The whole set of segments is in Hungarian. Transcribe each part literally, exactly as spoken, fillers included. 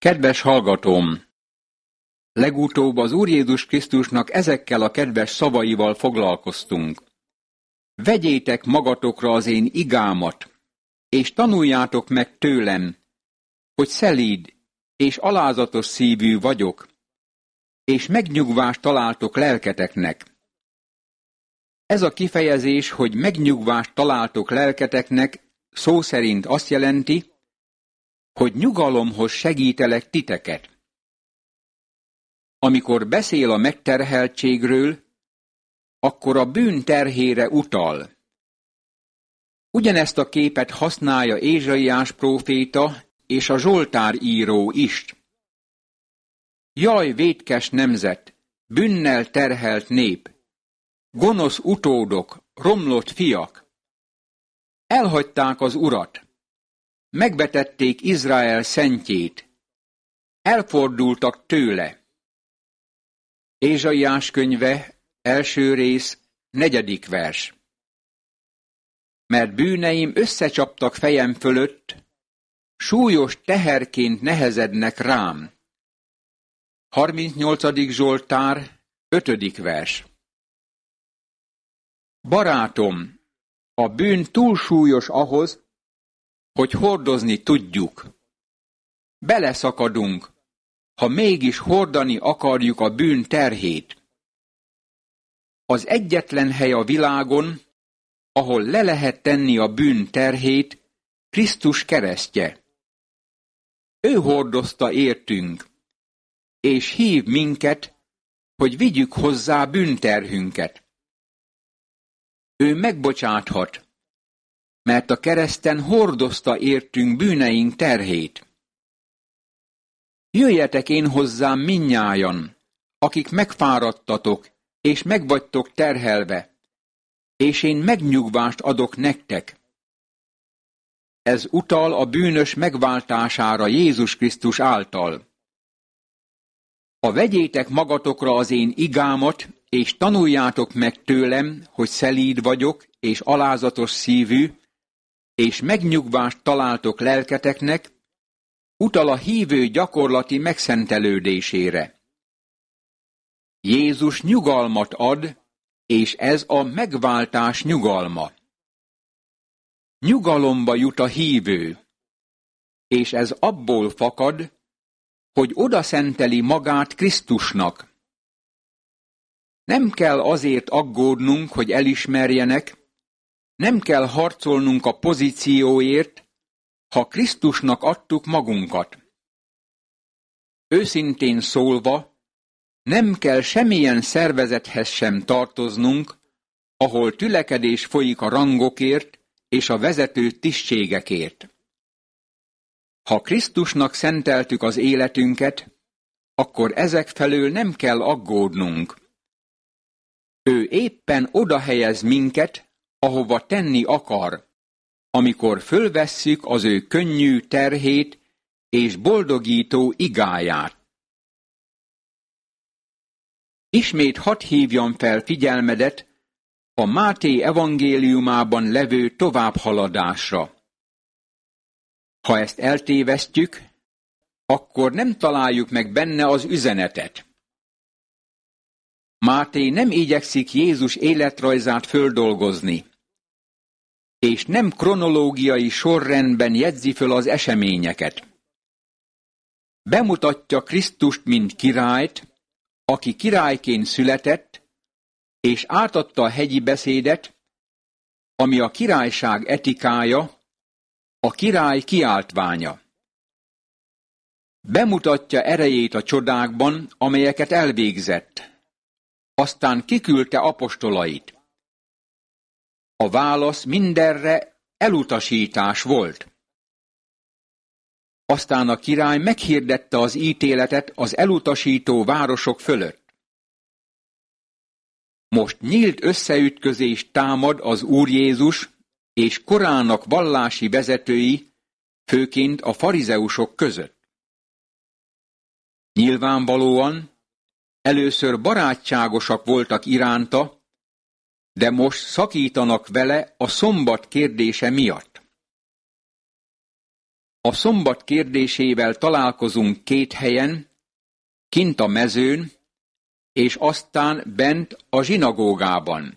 Kedves hallgatóm! Legutóbb az Úr Jézus Krisztusnak ezekkel a kedves szavaival foglalkoztunk. Vegyétek magatokra az én igámat, és tanuljátok meg tőlem, hogy szelíd és alázatos szívű vagyok, és megnyugvást találtok lelketeknek. Ez a kifejezés, hogy megnyugvást találtok lelketeknek, szó szerint azt jelenti, hogy nyugalomhoz segítelek titeket. Amikor beszél a megterheltségről, akkor a bűn terhére utal. Ugyanezt a képet használja Ézsaiás próféta és a Zsoltár író is. Jaj, vétkes nemzet, bűnnel terhelt nép, gonosz utódok, romlott fiak! Elhagyták az Urat, megvetették Izrael szentjét, elfordultak tőle. Ézsaiás könyve, első rész, negyedik vers. Mert bűneim összecsaptak fejem fölött, súlyos teherként nehezednek rám. harmincnyolcadik Zsoltár, ötödik vers. Barátom, a bűn túl súlyos ahhoz, hogy hordozni tudjuk. Beleszakadunk, ha mégis hordani akarjuk a bűn terhét. Az egyetlen hely a világon, ahol le lehet tenni a bűn terhét, Krisztus keresztje. Ő hordozta értünk, és hív minket, hogy vigyük hozzá bűnterhünket. Ő megbocsáthat, mert a kereszten hordozta értünk bűneink terhét. Jöjjetek én hozzám mindnyájan, akik megfáradtatok, és megvagytok terhelve, és én megnyugvást adok nektek. Ez utal a bűnös megváltására Jézus Krisztus által. Ha vegyétek magatokra az én igámat, és tanuljátok meg tőlem, hogy szelíd vagyok, és alázatos szívű, és megnyugvást találtok lelketeknek, utal a hívő gyakorlati megszentelődésére. Jézus nyugalmat ad, és ez a megváltás nyugalma. Nyugalomba jut a hívő, és ez abból fakad, hogy odaszenteli magát Krisztusnak. Nem kell azért aggódnunk, hogy elismerjenek, nem kell harcolnunk a pozícióért, ha Krisztusnak adtuk magunkat. Őszintén szólva, nem kell semmilyen szervezethez sem tartoznunk, ahol tülekedés folyik a rangokért és a vezető tisztségekért. Ha Krisztusnak szenteltük az életünket, akkor ezek felől nem kell aggódnunk. Ő éppen oda helyez minket, ahova tenni akar, amikor fölvesszük az ő könnyű terhét és boldogító igáját. Ismét hadd hívjam fel figyelmedet a Máté evangéliumában levő továbbhaladásra. Ha ezt eltévesztjük, akkor nem találjuk meg benne az üzenetet. Máté nem igyekszik Jézus életrajzát földolgozni, és nem kronológiai sorrendben jegyzi föl az eseményeket. Bemutatja Krisztust, mint királyt, aki királyként született, és átadta a hegyi beszédet, ami a királyság etikája, a király kiáltványa. Bemutatja erejét a csodákban, amelyeket elvégzett, aztán kiküldte apostolait. A válasz mindenre elutasítás volt. Aztán a király meghirdette az ítéletet az elutasító városok fölött. Most nyílt összeütközés támad az Úr Jézus és korának vallási vezetői, főként a farizeusok között. Nyilvánvalóan először barátságosak voltak iránta, de most szakítanak vele a szombat kérdése miatt. A szombat kérdésével találkozunk két helyen, kint a mezőn, és aztán bent a zsinagógában.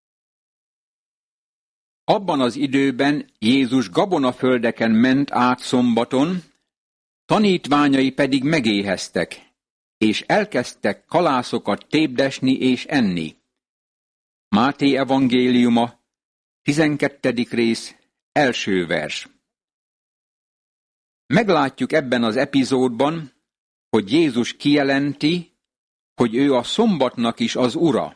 Abban az időben Jézus gabonaföldeken ment át szombaton, tanítványai pedig megéheztek, és elkezdtek kalászokat tépdesni és enni. Máté evangéliuma, tizenkettedik rész, első vers. Meglátjuk ebben az epizódban, hogy Jézus kijelenti, hogy ő a szombatnak is az ura.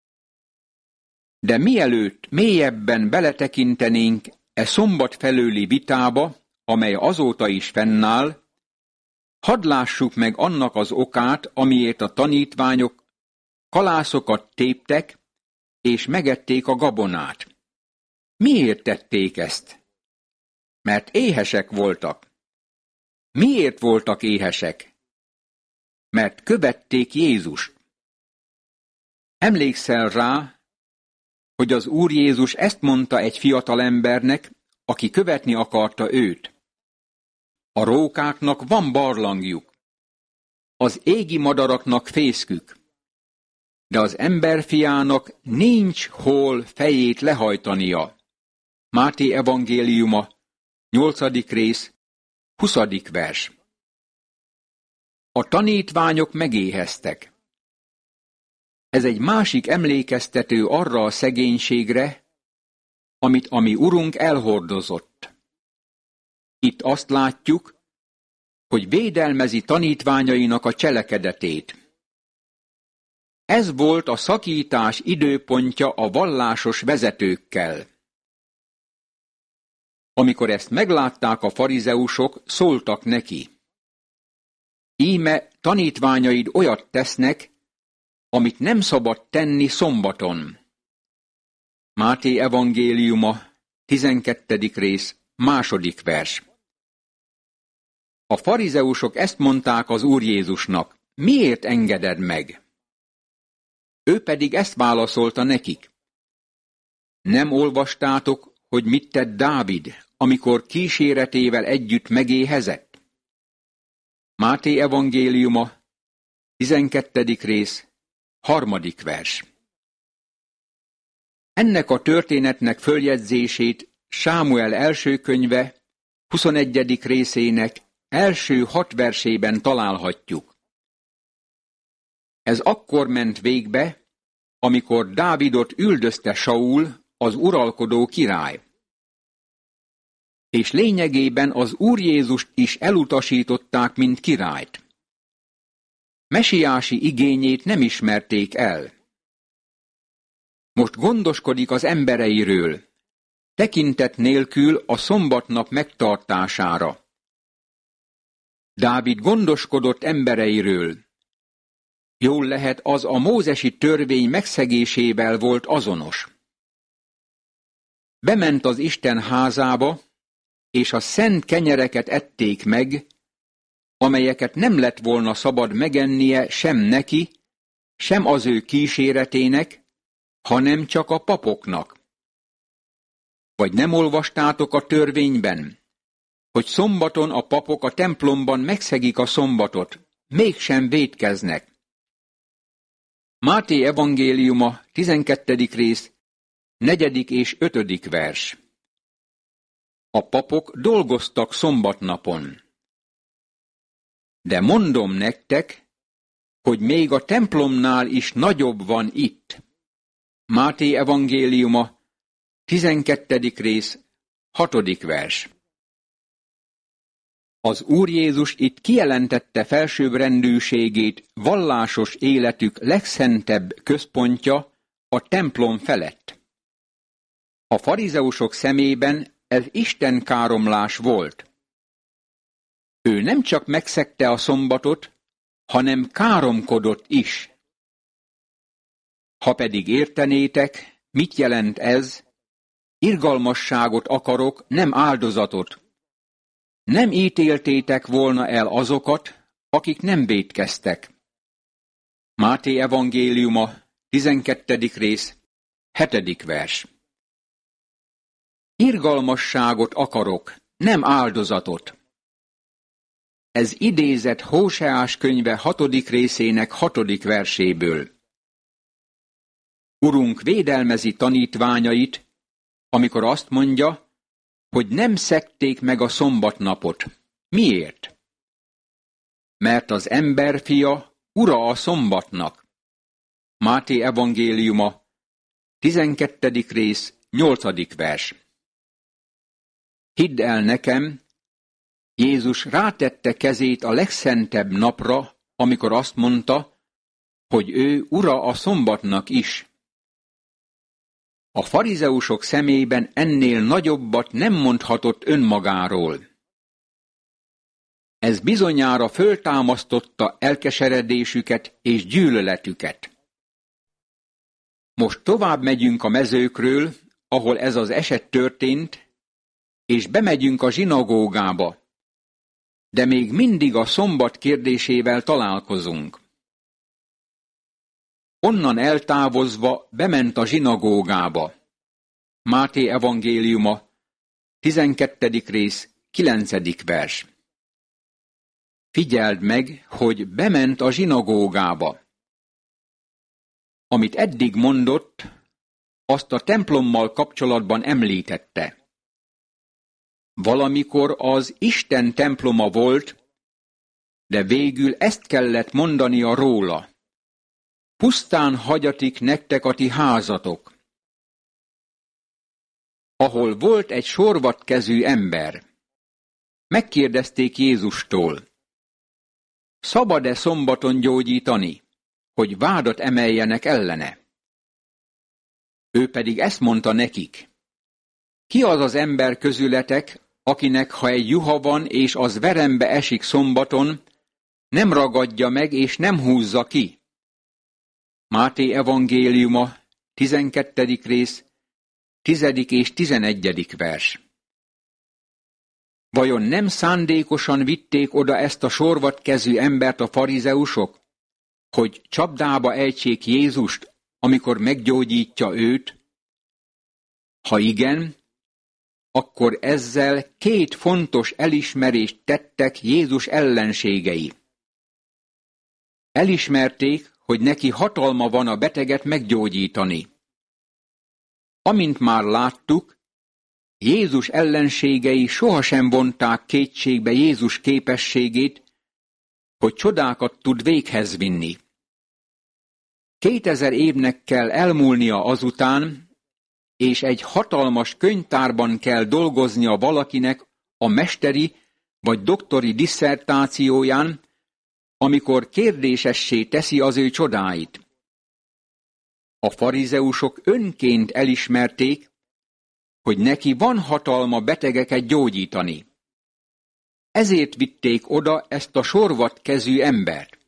De mielőtt mélyebben beletekintenénk e szombat felőli vitába, amely azóta is fennáll, hadd lássuk meg annak az okát, amiért a tanítványok kalászokat téptek, és megették a gabonát. Miért tették ezt? Mert éhesek voltak. Miért voltak éhesek? Mert követték Jézust. Emlékszel rá, hogy az Úr Jézus ezt mondta egy fiatal embernek, aki követni akarta őt. A rókáknak van barlangjuk, az égi madaraknak fészkük, de az emberfiának nincs hol fejét lehajtania. Máté evangéliuma, nyolcadik rész, huszadik vers. A tanítványok megéheztek. Ez egy másik emlékeztető arra a szegénységre, amit a mi Urunk elhordozott. Itt azt látjuk, hogy védelmezi tanítványainak a cselekedetét. Ez volt a szakítás időpontja a vallásos vezetőkkel. Amikor ezt meglátták a farizeusok, szóltak neki. Íme tanítványaid olyat tesznek, amit nem szabad tenni szombaton. Máté evangéliuma, tizenkettedik rész, második vers. A farizeusok ezt mondták az Úr Jézusnak, miért engeded meg? Ő pedig ezt válaszolta nekik. Nem olvastátok, hogy mit tett Dávid, amikor kíséretével együtt megéhezett? Máté evangéliuma, tizenkettedik rész, harmadik vers. Ennek a történetnek följegyzését Sámuel első könyve, huszonegyedik részének első hat versében találhatjuk. Ez akkor ment végbe, amikor Dávidot üldözte Saul, az uralkodó király. És lényegében az Úr Jézust is elutasították, mint királyt. Mesiási igényét nem ismerték el. Most gondoskodik az embereiről, tekintet nélkül a szombatnap megtartására. Dávid gondoskodott embereiről. Jól lehet, az a mózesi törvény megszegésével volt azonos. Bement az Isten házába, és a szent kenyereket ették meg, amelyeket nem lett volna szabad megennie sem neki, sem az ő kíséretének, hanem csak a papoknak. Vagy nem olvastátok a törvényben, hogy szombaton a papok a templomban megszegik a szombatot, mégsem vétkeznek. Máté evangéliuma, tizenkettedik rész, negyedik és ötödik vers. A papok dolgoztak szombatnapon. De mondom nektek, hogy még a templomnál is nagyobb van itt. Máté evangéliuma, tizenkettedik rész, hatodik vers. Az Úr Jézus itt kijelentette felsőbbrendűségét vallásos életük legszentebb központja a templom felett. A farizeusok szemében ez istenkáromlás volt. Ő nem csak megszegte a szombatot, hanem káromkodott is. Ha pedig értenétek, mit jelent ez, irgalmasságot akarok, nem áldozatot. Nem ítéltétek volna el azokat, akik nem vétkeztek. Máté evangéliuma, tizenkettedik rész, hetedik vers. Irgalmasságot akarok, nem áldozatot. Ez idézett Hóseás könyve hatodik részének hatodik verséből. Urunk védelmezi tanítványait, amikor azt mondja, hogy nem szegték meg a szombatnapot. Miért? Mert az emberfia ura a szombatnak. Máté evangéliuma, tizenkettedik rész, nyolcadik vers. Hidd el nekem, Jézus rátette kezét a legszentebb napra, amikor azt mondta, hogy ő ura a szombatnak is. A farizeusok szemében ennél nagyobbat nem mondhatott önmagáról. Ez bizonyára föltámasztotta elkeseredésüket és gyűlöletüket. Most tovább megyünk a mezőkről, ahol ez az eset történt, és bemegyünk a zsinagógába, de még mindig a szombat kérdésével találkozunk. Onnan eltávozva bement a zsinagógába. Máté evangéliuma, tizenkettedik rész, kilencedik vers. Figyeld meg, hogy bement a zsinagógába. Amit eddig mondott, azt a templommal kapcsolatban említette. Valamikor az Isten temploma volt, de végül ezt kellett mondania róla. Pusztán hagyatik nektek a ti házatok. Ahol volt egy sorvatkezű ember. Megkérdezték Jézustól, szabad-e szombaton gyógyítani, hogy vádat emeljenek ellene? Ő pedig ezt mondta nekik. Ki az az ember közületek, akinek ha egy juha van, és az verembe esik szombaton, nem ragadja meg, és nem húzza ki? Máté evangéliuma, tizenkettedik rész, tizedik és tizenegyedik vers. Vajon nem szándékosan vitték oda ezt a sorvatkezű embert a farizeusok, hogy csapdába ejtsék Jézust, amikor meggyógyítja őt? Ha igen, akkor ezzel két fontos elismerést tettek Jézus ellenségei. Elismerték, hogy neki hatalma van a beteget meggyógyítani. Amint már láttuk, Jézus ellenségei sohasem vonták kétségbe Jézus képességét, hogy csodákat tud véghez vinni. Kétezer évnek kell elmúlnia azután, és egy hatalmas könyvtárban kell dolgoznia valakinek a mesteri vagy doktori disszertációján, amikor kérdésessé teszi az ő csodáit. A farizeusok önként elismerték, hogy neki van hatalma betegeket gyógyítani. Ezért vitték oda ezt a sorvatkezű embert.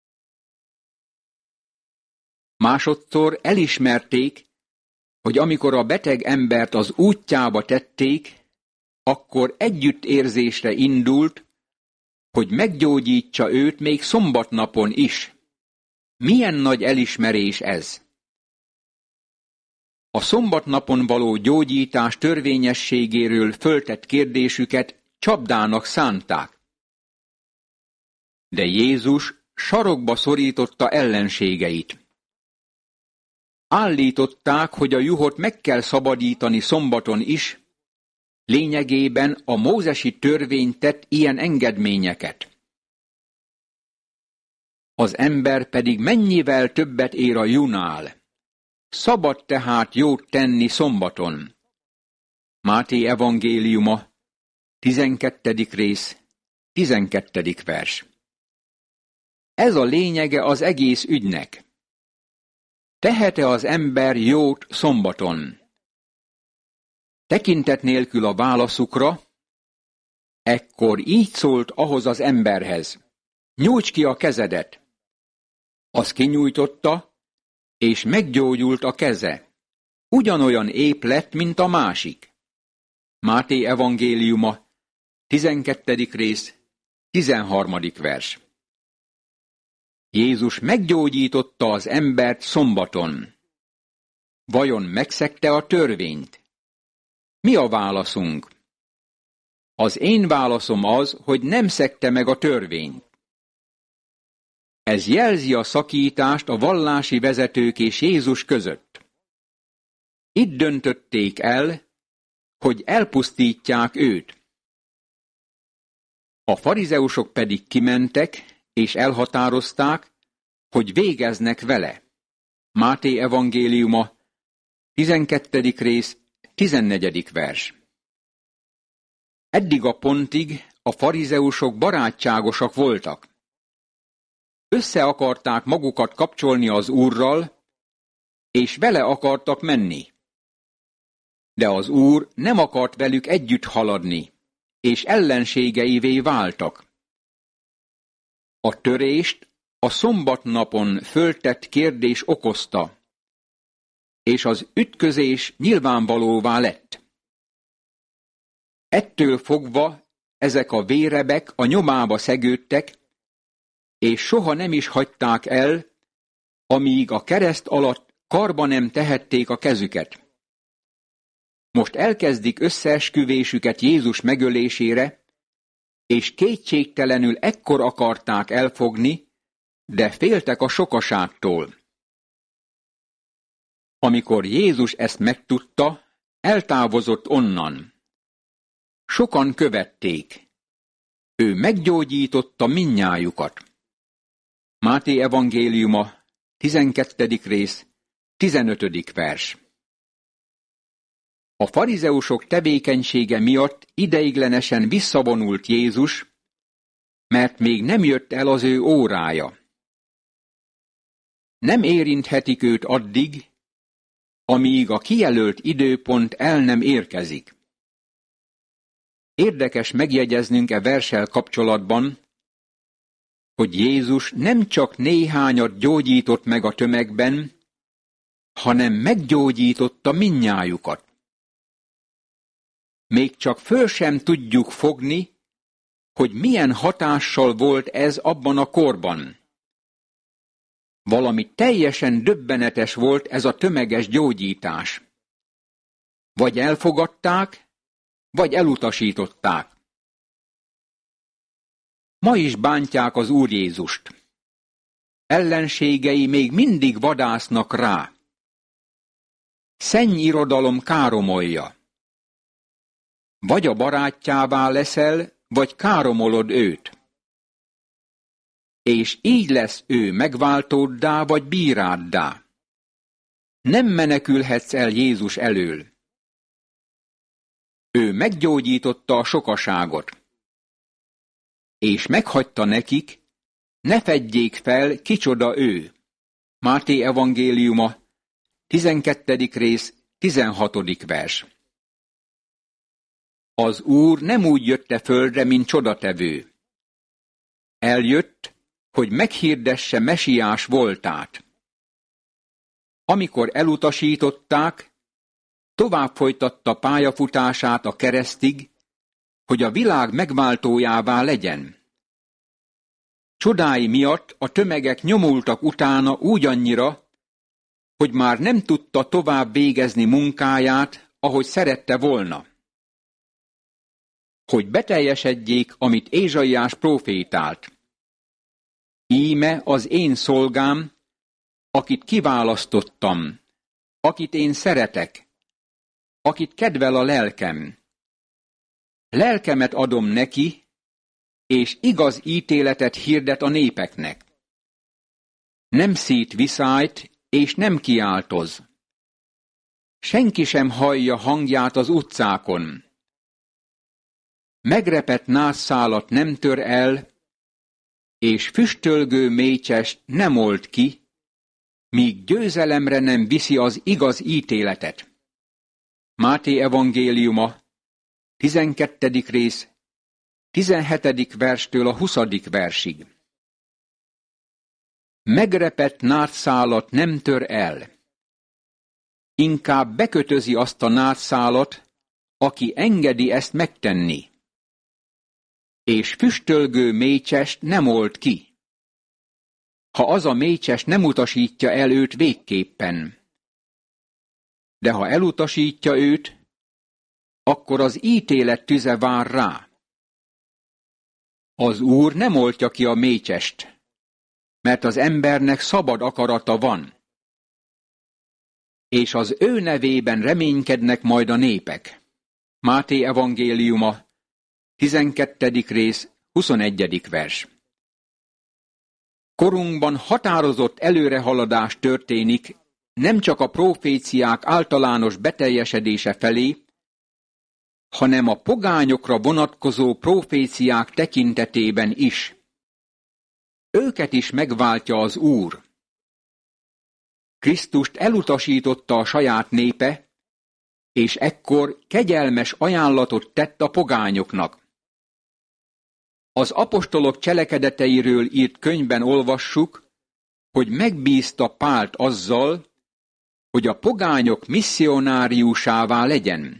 Másodszor elismerték, hogy amikor a beteg embert az útjába tették, akkor együttérzésre indult, hogy meggyógyítsa őt még szombatnapon is. Milyen nagy elismerés ez! A szombatnapon való gyógyítás törvényességéről föltett kérdésüket csapdának szánták. De Jézus sarokba szorította ellenségeit. Állították, hogy a juhot meg kell szabadítani szombaton is, lényegében a mózesi törvény tett ilyen engedményeket. Az ember pedig mennyivel többet ér a junál. Szabad tehát jót tenni szombaton. Máté evangéliuma, tizenkettedik rész, tizenkettedik vers. Ez a lényege az egész ügynek. Tehet-e az ember jót szombaton? Tekintet nélkül a válaszukra, ekkor így szólt ahhoz az emberhez. Nyújtsd ki a kezedet! Az kinyújtotta, és meggyógyult a keze. Ugyanolyan ép lett, mint a másik. Máté evangéliuma, tizenkettedik rész, tizenharmadik vers. Jézus meggyógyította az embert szombaton. Vajon megszegte a törvényt? Mi a válaszunk? Az én válaszom az, hogy nem szegte meg a törvényt. Ez jelzi a szakítást a vallási vezetők és Jézus között. Itt döntötték el, hogy elpusztítják őt. A farizeusok pedig kimentek, és elhatározták, hogy végeznek vele. Máté evangéliuma, tizenkettedik rész, tizennegyedik vers. Eddig a pontig a farizeusok barátságosak voltak. Össze akarták magukat kapcsolni az Úrral, és vele akartak menni. De az Úr nem akart velük együtt haladni, és ellenségeivé váltak. A törést a szombatnapon föltett kérdés okozta, és az ütközés nyilvánvalóvá lett. Ettől fogva ezek a vérebek a nyomába szegődtek, és soha nem is hagyták el, amíg a kereszt alatt karba nem tehették a kezüket. Most elkezdik összeesküvésüket Jézus megölésére, és kétségtelenül ekkor akarták elfogni, de féltek a sokaságtól. Amikor Jézus ezt megtudta, eltávozott onnan. Sokan követték. Ő meggyógyította mindnyájukat. Máté evangéliuma, tizenkettedik rész, tizenötödik vers. A farizeusok tevékenysége miatt ideiglenesen visszavonult Jézus, mert még nem jött el az ő órája. Nem érinthetik őt addig, amíg a kijelölt időpont el nem érkezik. Érdekes megjegyeznünk e verssel kapcsolatban, hogy Jézus nem csak néhányat gyógyított meg a tömegben, hanem meggyógyította mindnyájukat. Még csak föl sem tudjuk fogni, hogy milyen hatással volt ez abban a korban. Valami teljesen döbbenetes volt ez a tömeges gyógyítás. Vagy elfogadták, vagy elutasították. Ma is bántják az Úr Jézust. Ellenségei még mindig vadásznak rá. Szennyirodalom káromolja. Vagy a barátjává leszel, vagy káromolod őt. És így lesz ő megváltóddá, vagy bíráddá. Nem menekülhetsz el Jézus elől. Ő meggyógyította a sokaságot. És meghagyta nekik, ne fedjék fel, kicsoda ő. Máté evangéliuma, tizenkettedik rész, tizenhatodik vers. Az Úr nem úgy jött-e földre, mint csodatevő. Eljött, hogy meghirdesse Mesiás voltát. Amikor elutasították, tovább folytatta pályafutását a keresztig, hogy a világ megváltójává legyen. Csodái miatt a tömegek nyomultak utána úgy annyira, hogy már nem tudta tovább végezni munkáját, ahogy szerette volna. Hogy beteljesedjék, amit Ézsaiás prófétált. Íme az én szolgám, akit kiválasztottam, akit én szeretek, akit kedvel a lelkem. Lelkemet adom neki, és igaz ítéletet hirdet a népeknek. Nem szít viszályt, és nem kiáltoz. Senki sem hallja hangját az utcákon. Megrepett nászszálat nem tör el, és füstölgő mécsest nem old ki, míg győzelemre nem viszi az igaz ítéletet. Máté evangéliuma, tizenkettedik rész, tizenhetedik verstől a huszadik versig. Megrepett nászszálat nem tör el. Inkább bekötözi azt a nászszálat, aki engedi ezt megtenni. És füstölgő mécsest nem old ki, ha az a mécses nem utasítja el őt végképpen. De ha elutasítja őt, akkor az ítélet tüze vár rá. Az Úr nem oltja ki a mécsest, mert az embernek szabad akarata van, és az ő nevében reménykednek majd a népek. Máté evangéliuma, tizenkettedik rész, huszonegyedik vers. Korunkban határozott előrehaladás történik, nem csak a proféciák általános beteljesedése felé, hanem a pogányokra vonatkozó proféciák tekintetében is. Őket is megváltja az Úr. Krisztust elutasította a saját népe, és ekkor kegyelmes ajánlatot tett a pogányoknak. Az apostolok cselekedeteiről írt könyvben olvassuk, hogy megbízta Pált azzal, hogy a pogányok misszionáriusává legyen.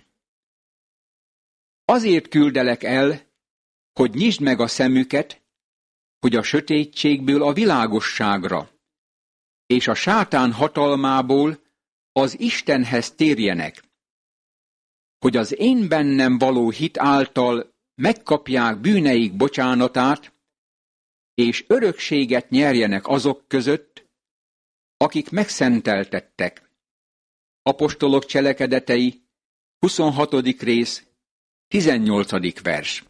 Azért küldelek el, hogy nyisd meg a szemüket, hogy a sötétségből a világosságra, és a sátán hatalmából az Istenhez térjenek, hogy az én bennem való hit által megkapják bűneik bocsánatát, és örökséget nyerjenek azok között, akik megszenteltettek. Apostolok cselekedetei, huszonhatodik rész, tizennyolcadik vers.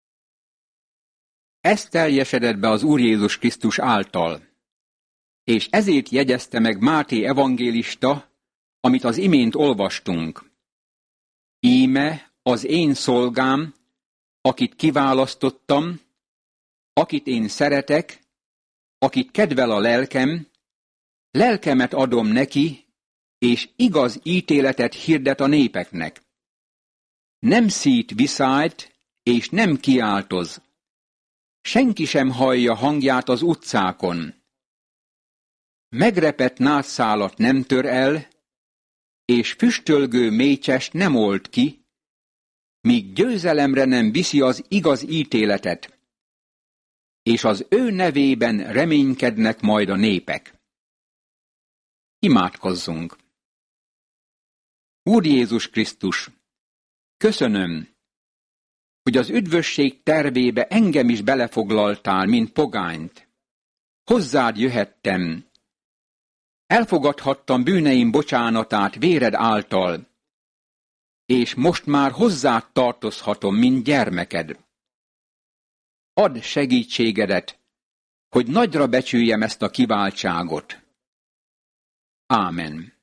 Ez teljesedett be az Úr Jézus Krisztus által, és ezért jegyezte meg Máté evangélista, amit az imént olvastunk. Íme az én szolgám, akit kiválasztottam, akit én szeretek, akit kedvel a lelkem, lelkemet adom neki, és igaz ítéletet hirdet a népeknek. Nem szít viszályt, és nem kiáltoz. Senki sem hallja hangját az utcákon. Megrepett nádszálat nem tör el, és füstölgő mécsest nem old ki, míg győzelemre nem viszi az igaz ítéletet, és az ő nevében reménykednek majd a népek. Imádkozzunk! Úr Jézus Krisztus, köszönöm, hogy az üdvösség tervébe engem is belefoglaltál, mint pogányt. Hozzád jöhettem. Elfogadhattam bűneim bocsánatát véred által, és most már hozzád tartozhatom, mint gyermeked. Add segítségedet, hogy nagyra becsüljem ezt a kiváltságot. Ámen.